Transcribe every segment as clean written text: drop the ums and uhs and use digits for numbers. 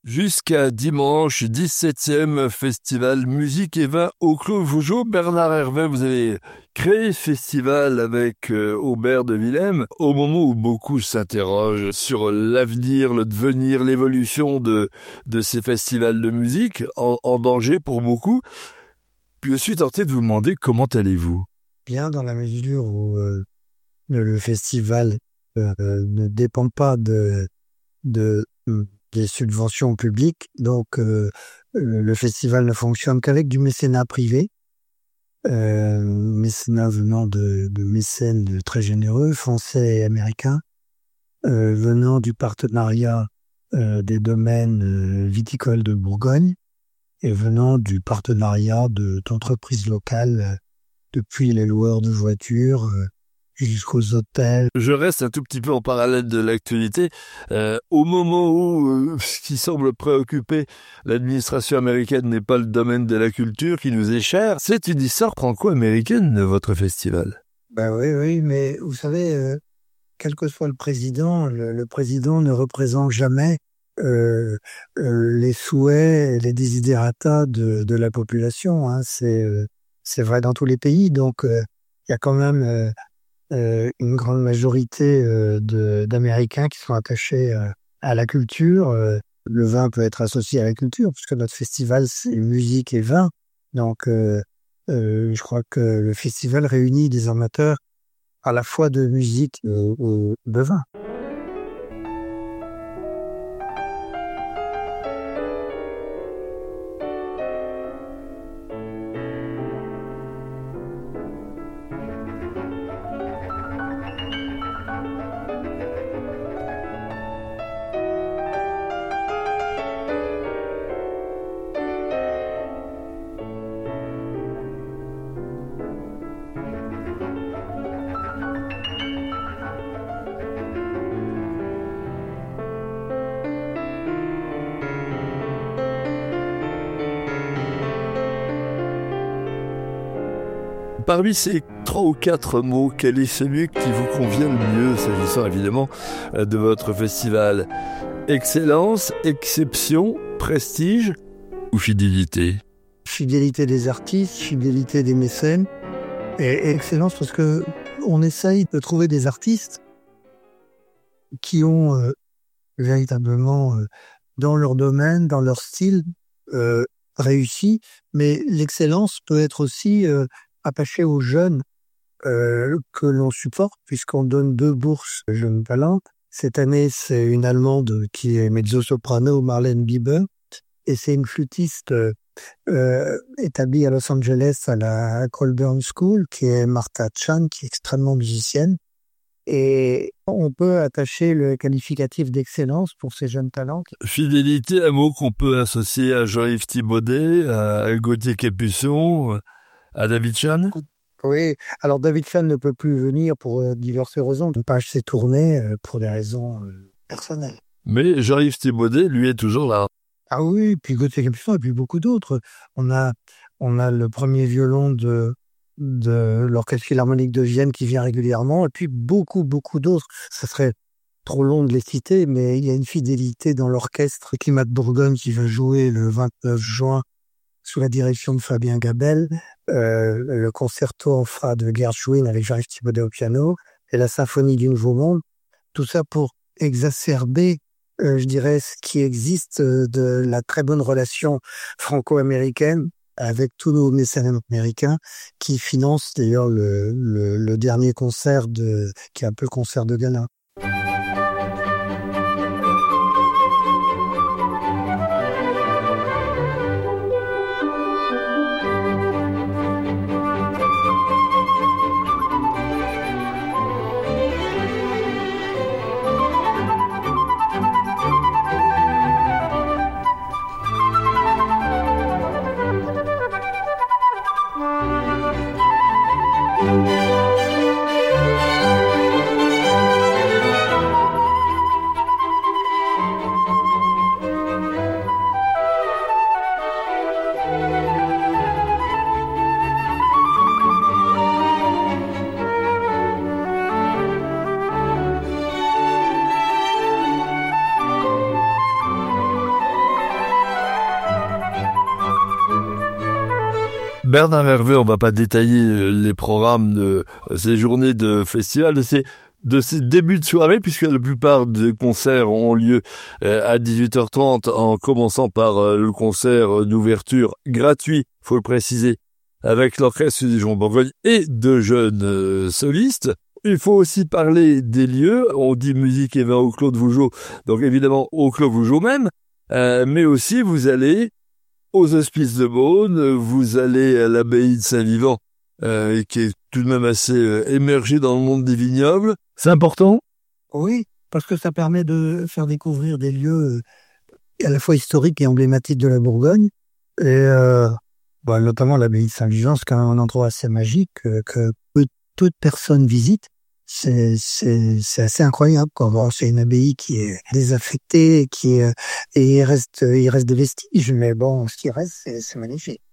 Jusqu'à dimanche, 17e festival Musique et Vin au Clos Vougeot. Bernard Hervé, vous avez créé ce festival avec Aubert de Willem au moment où beaucoup s'interrogent sur l'avenir, le devenir, l'évolution de ces festivals de musique, en danger pour beaucoup. Puis je suis tenté de vous demander comment allez-vous? Bien, dans la mesure où le festival ne dépend pas des subventions publiques, donc le festival ne fonctionne qu'avec du mécénat privé, mécénat venant de mécènes très généreux, français et américains, venant du partenariat des domaines viticoles de Bourgogne et venant du partenariat d'entreprises locales, depuis les loueurs de voitures jusqu'aux hôtels. Je reste un tout petit peu en parallèle de l'actualité. Au moment où ce qui semble préoccuper l'administration américaine n'est pas le domaine de la culture qui nous est cher, c'est une histoire franco-américaine, votre festival. Ben oui, mais vous savez, quel que soit le président ne représente jamais les souhaits et les desiderata de la population. Hein. C'est vrai dans tous les pays, donc il y a quand même une grande majorité d'Américains qui sont attachés à la culture. Le vin peut être associé à la culture, puisque notre festival, c'est musique et vin. Donc, je crois que le festival réunit des amateurs à la fois de musique et de vin. Parmi ces 3 ou 4 mots, quel est celui qui vous convient le mieux, s'agissant évidemment de votre festival? Excellence, exception, prestige ou fidélité? Fidélité des artistes, fidélité des mécènes et excellence, parce que on essaye de trouver des artistes qui ont véritablement dans leur domaine, dans leur style réussi, mais l'excellence peut être aussi attachée aux jeunes que l'on supporte, puisqu'on donne 2 bourses jeunes talents. Cette année, c'est une Allemande qui est mezzo-soprano, Marlène Bieber, et c'est une flûtiste établie à Los Angeles à la Colburn School, qui est Martha Chan, qui est extrêmement musicienne. Et on peut attacher le qualificatif d'excellence pour ces jeunes talents. Fidélité, un mot qu'on peut associer à Jean-Yves Thibaudet, à Gauthier Capuçon, à David Chan? Oui, alors David Chan ne peut plus venir pour diverses raisons. Le page s'est tourné pour des raisons personnelles. Mais Jean-Yves Thibaudet, lui, est toujours là. Ah oui, puis Gauthier Capuçon et puis beaucoup d'autres. On a le premier violon de l'Orchestre Philharmonique de Vienne qui vient régulièrement, et puis beaucoup d'autres. Ça serait trop long de les citer, mais il y a une fidélité dans l'orchestre Climat de Bourgogne qui va jouer le 29 juin sous la direction de Fabien Gabel, le concerto en fa de Gershwin avec Jean-Yves Thibaudet au piano, et la symphonie du Nouveau Monde. Tout ça pour exacerber, je dirais, ce qui existe de la très bonne relation franco-américaine avec tous nos mécènes américains qui financent d'ailleurs le dernier concert qui est un peu le concert de gala. Bernard Hervé, on va pas détailler les programmes de ces journées de festival, de ces débuts de soirée, puisque la plupart des concerts ont lieu à 18h30, en commençant par le concert d'ouverture gratuit, faut le préciser, avec l'orchestre du Jean Bourgogne et de jeunes solistes. Il faut aussi parler des lieux. On dit musique et vin au Clos de Vougeot, donc évidemment au Clos Vougeot même, mais aussi vous allez aux Hospices de Beaune, vous allez à l'abbaye de Saint-Vivant, qui est tout de même assez émergée dans le monde des vignobles. C'est important ? Oui, parce que ça permet de faire découvrir des lieux à la fois historiques et emblématiques de la Bourgogne. Et notamment l'abbaye de Saint-Vivant, c'est quand même un endroit assez magique que peu de personnes visitent. C'est assez incroyable, quoi. Bon, c'est une abbaye qui est désaffectée, et il reste des vestiges, mais bon, ce qui reste, c'est magnifique.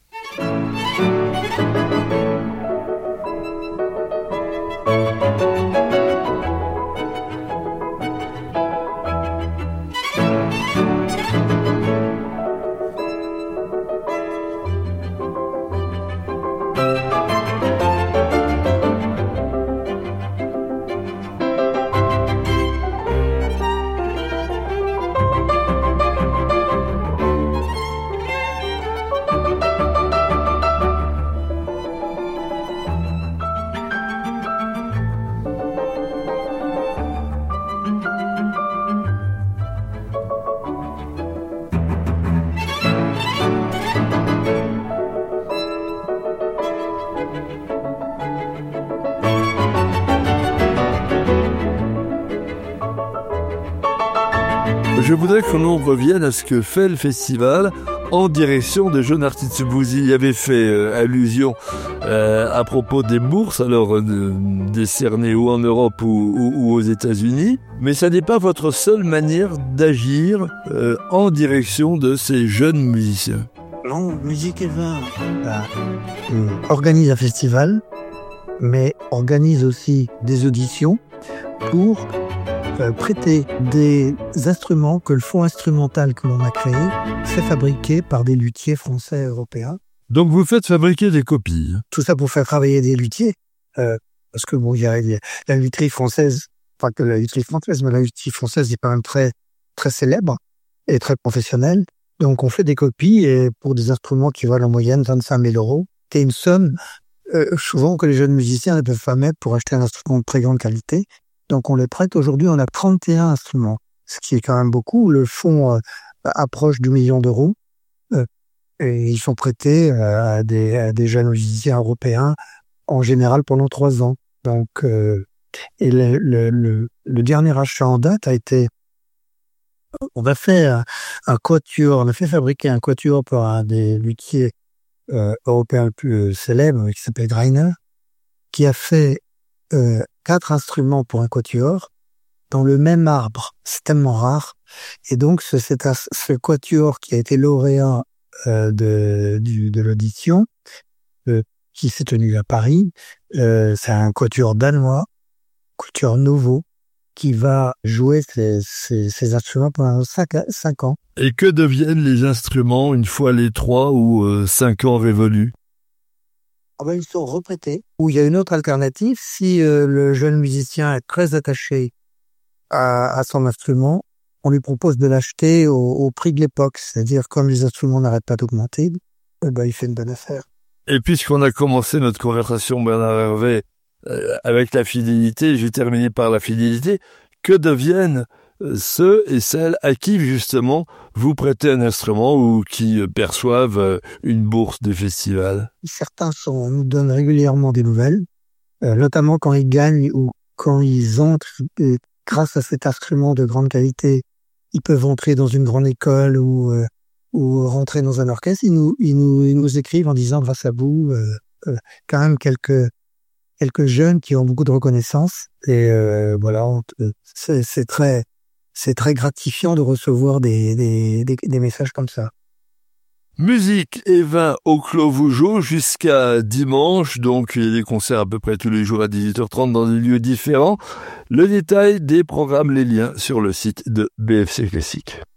Je voudrais que l'on revienne à ce que fait le festival en direction des jeunes artistes. Vous y avez fait allusion à propos des bourses, alors décernées ou en Europe ou aux États-Unis, mais ça n'est pas votre seule manière d'agir en direction de ces jeunes musiciens. Non, Musique et Vin organise un festival, mais organise aussi des auditions pour prêter des instruments que le fonds instrumental que l'on a créé fait fabriquer par des luthiers français et européens. Donc vous faites fabriquer des copies. Tout ça pour faire travailler des luthiers, parce que bon, il y a la lutherie française, pas que la lutherie française, mais la lutherie française est quand même très très célèbre et très professionnelle. Donc on fait des copies et pour des instruments qui valent en moyenne 25 000 €. C'est une somme souvent que les jeunes musiciens ne peuvent pas mettre pour acheter un instrument de très grande qualité. Donc on les prête. Aujourd'hui, on a 31 instruments, ce qui est quand même beaucoup. Le fonds approche du 1 million d'euros et ils sont prêtés à des jeunes musiciens européens en général pendant 3 ans. Donc et le dernier achat en date a été, on a fait un quatuor, on a fait fabriquer un quatuor par un des luthiers européens le plus célèbre qui s'appelle Greiner, qui a fait 4 instruments pour un quatuor dans le même arbre. C'est tellement rare. Et donc, ce quatuor qui a été lauréat de l'audition, qui s'est tenu à Paris, c'est un quatuor danois, quatuor nouveau, qui va jouer ces instruments pendant 5 ans. Et que deviennent les instruments une fois les 3 ou 5 ans révolus ? Ils sont reprêtés. Ou il y a une autre alternative, si le jeune musicien est très attaché à son instrument, on lui propose de l'acheter au prix de l'époque. C'est-à-dire, comme les instruments n'arrêtent pas d'augmenter, il fait une bonne affaire. Et puisqu'on a commencé notre conversation, Bernard Hervé, avec la fidélité, j'ai terminé par la fidélité, que deviennent ceux et celles à qui, justement, vous prêtez un instrument ou qui perçoivent une bourse de festival? Certains nous donnent régulièrement des nouvelles, notamment quand ils gagnent ou quand ils entrent, grâce à cet instrument de grande qualité, ils peuvent entrer dans une grande école ou rentrer dans un orchestre. Ils nous écrivent en disant, grâce à vous, quand même quelques jeunes qui ont beaucoup de reconnaissance. Et voilà, c'est très gratifiant de recevoir des messages comme ça. Musique et vin au Clos Vougeot jusqu'à dimanche, donc il y a des concerts à peu près tous les jours à 18h30 dans des lieux différents. Le détail des programmes, les liens sur le site de BFC Classique.